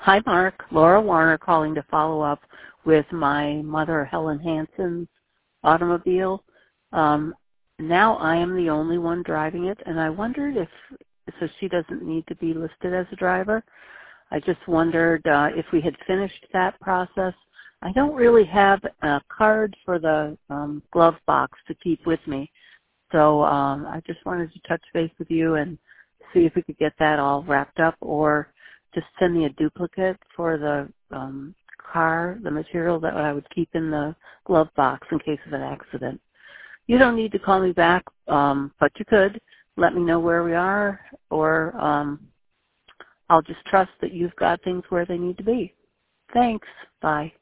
Hi, Mark. Laura Warner calling to follow up with my mother, Helen Hansen's automobile. Now I am the only one driving it, and I wondered so she doesn't need to be listed as a driver. I just wondered if we had finished that process. I don't really have a card for the glove box to keep with me, so I just wanted to touch base with you and see if we could get that all wrapped up, or just send me a duplicate for the car, the material that I would keep in the glove box in case of an accident. You don't need to call me back, but you could let me know where we are, or I'll just trust that you've got things where they need to be. Thanks. Bye.